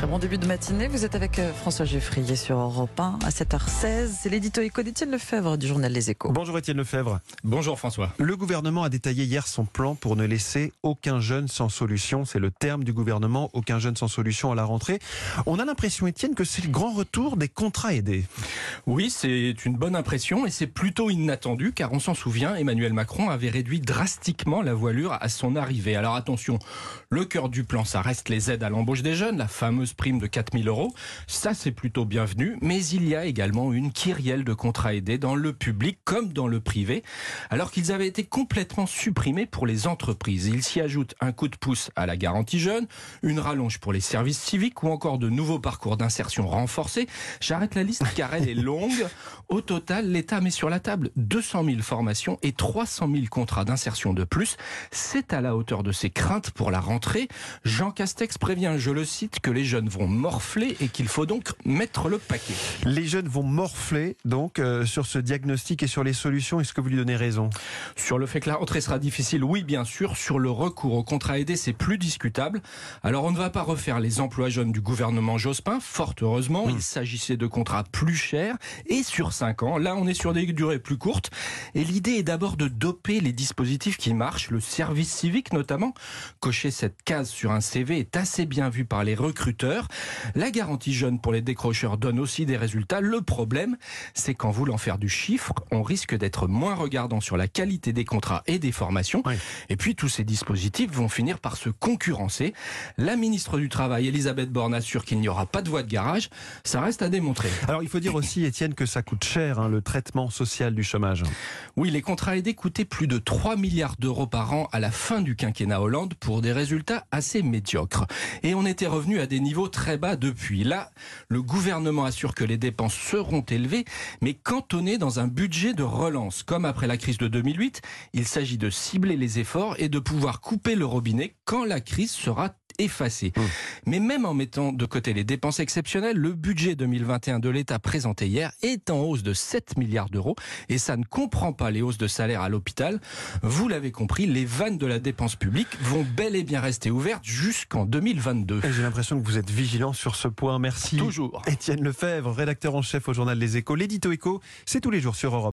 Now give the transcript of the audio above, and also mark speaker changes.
Speaker 1: Très bon début de matinée. Vous êtes avec François Geffrier sur Europe 1 à 7h16. C'est l'édito éco d'Étienne Lefebvre du journal Les Échos.
Speaker 2: Bonjour Étienne Lefebvre.
Speaker 3: Bonjour François.
Speaker 2: Le gouvernement a détaillé hier son plan pour ne laisser aucun jeune sans solution. C'est le terme du gouvernement, aucun jeune sans solution à la rentrée. On a l'impression, Étienne, que c'est le grand retour des contrats aidés.
Speaker 3: Oui, c'est une bonne impression et c'est plutôt inattendu car on s'en souvient, Emmanuel Macron avait réduit drastiquement la voilure à son arrivée. Alors attention, le cœur du plan, ça reste les aides à l'embauche des jeunes, la fameuse prime de 4 000 €. Ça, c'est plutôt bienvenu, mais il y a également une kyrielle de contrats aidés dans le public comme dans le privé, alors qu'ils avaient été complètement supprimés pour les entreprises. Il s'y ajoute un coup de pouce à la garantie jeune, une rallonge pour les services civiques ou encore de nouveaux parcours d'insertion renforcés. J'arrête la liste car elle est longue. Au total, l'État met sur la table 200 000 formations et 300 000 contrats d'insertion de plus. C'est à la hauteur de ses craintes pour la rentrée. Jean Castex prévient, je le cite, que les jeunes vont morfler et qu'il faut donc mettre le paquet.
Speaker 2: Les jeunes vont morfler donc sur ce diagnostic et sur les solutions. Est-ce que vous lui donnez raison?
Speaker 3: Sur le fait que la rentrée sera difficile, oui bien sûr. Sur le recours au contrat aidé, c'est plus discutable. Alors on ne va pas refaire les emplois jeunes du gouvernement Jospin. Fort heureusement, il s'agissait de contrats plus chers et sur 5 ans. Là on est sur des durées plus courtes. Et l'idée est d'abord de doper les dispositifs qui marchent. Le service civique notamment. Cocher cette case sur un CV est assez bien vu par les recruteurs. La garantie jeune pour les décrocheurs donne aussi des résultats. Le problème, c'est qu'en voulant faire du chiffre, on risque d'être moins regardant sur la qualité des contrats et des formations. Oui. Et puis tous ces dispositifs vont finir par se concurrencer. La ministre du Travail, Elisabeth Borne, assure qu'il n'y aura pas de voie de garage. Ça reste à démontrer.
Speaker 2: Alors il faut dire aussi, Étienne, que ça coûte cher, le traitement social du chômage.
Speaker 3: Oui, les contrats aidés coûtaient plus de 3 milliards d'euros par an à la fin du quinquennat Hollande pour des résultats assez médiocres. Et on était revenu à des niveaux très bas depuis. Là, le gouvernement assure que les dépenses seront élevées, mais cantonnées dans un budget de relance. Comme après la crise de 2008, il s'agit de cibler les efforts et de pouvoir couper le robinet quand la crise sera effacée. Mais même en mettant de côté les dépenses exceptionnelles, le budget 2021 de l'État présenté hier est en hausse de 7 milliards d'euros et ça ne comprend pas les hausses de salaire à l'hôpital. Vous l'avez compris, les vannes de la dépense publique vont bel et bien rester ouvertes jusqu'en 2022.
Speaker 2: J'ai l'impression que vous êtes vigilant sur ce point. Merci.
Speaker 3: Toujours.
Speaker 2: Étienne Lefebvre, rédacteur en chef au journal Les Échos. L'édito éco, c'est tous les jours sur Europe.